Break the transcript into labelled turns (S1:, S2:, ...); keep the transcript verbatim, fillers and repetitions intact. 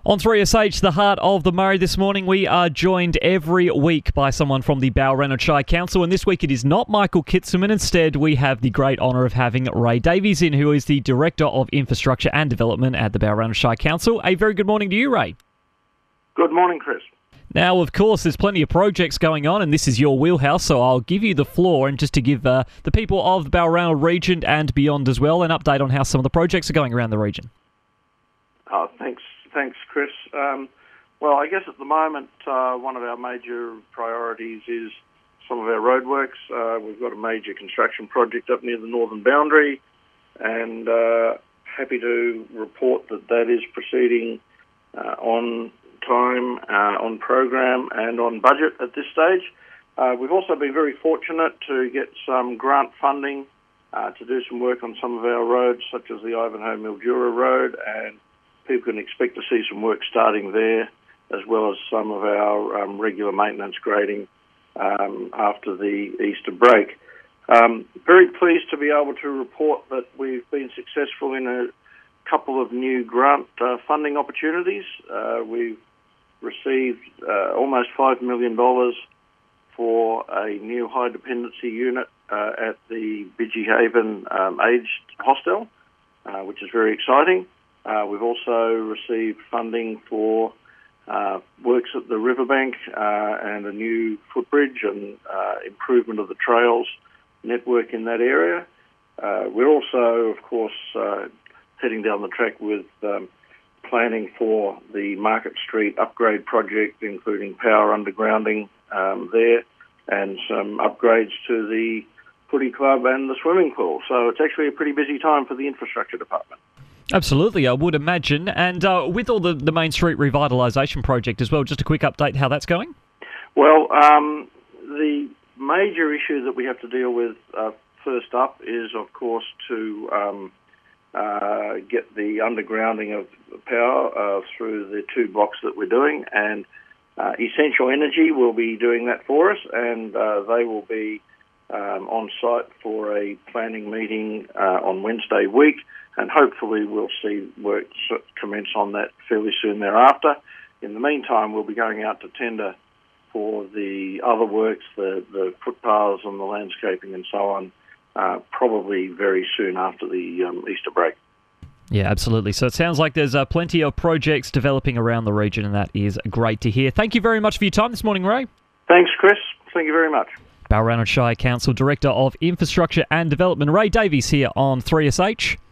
S1: On three S H, the heart of the Murray, this morning we are joined every week by someone from the Balranald Shire Council, and this week it is not Michael Kitzelman. Instead, we have the great honour of having Ray Davies in, who is the Director of Infrastructure and Development at the Balranald Shire Council. A very good morning to you, Ray.
S2: Good morning, Chris.
S1: Now, of course, there's plenty of projects going on, and this is your wheelhouse, so I'll give you the floor, and just to give uh, the people of the Balranald region and beyond as well an update on how some of the projects are going around the region.
S2: Oh, thanks. Thanks, Chris. Um, well, I guess at the moment, uh, one of our major priorities is some of our roadworks. Uh, we've got a major construction project up near the northern boundary, and uh, happy to report that that is proceeding uh, on time, uh, on program, and on budget at this stage. Uh, we've also been very fortunate to get some grant funding uh, to do some work on some of our roads, such as the Ivanhoe Mildura Road, and people can expect to see some work starting there, as well as some of our um, regular maintenance grading um, after the Easter break. Um, very pleased to be able to report that we've been successful in a couple of new grant uh, funding opportunities. Uh, we've received uh, almost five million dollars for a new high dependency unit uh, at the Bidgie Haven um, Aged Hostel, uh, which is very exciting. Uh, we've also received funding for uh, works at the riverbank uh, and a new footbridge and uh, improvement of the trails network in that area. Uh, we're also, of course, uh, heading down the track with um, planning for the Market Street upgrade project, including power undergrounding um, there and some upgrades to the footy club and the swimming pool. So it's actually a pretty busy time for the infrastructure department.
S1: Absolutely, I would imagine. And uh, with all the, the Main Street revitalisation project as well, just a quick update how that's going?
S2: Well, um, the major issue that we have to deal with uh, first up is, of course, to um, uh, get the undergrounding of power uh, through the two blocks that we're doing. And uh, Essential Energy will be doing that for us, and uh, they will be um, on site for a planning meeting uh, on Wednesday week. And hopefully we'll see work commence on that fairly soon thereafter. In the meantime, we'll be going out to tender for the other works, the, the footpaths and the landscaping and so on, uh, probably very soon after the um, Easter break.
S1: Yeah, absolutely. So it sounds like there's uh, plenty of projects developing around the region, and that is great to hear. Thank you very much for your time this morning, Ray.
S2: Thanks, Chris. Thank you very much.
S1: Balranald Shire Council Director of Infrastructure and Development, Ray Davies, here on three S H.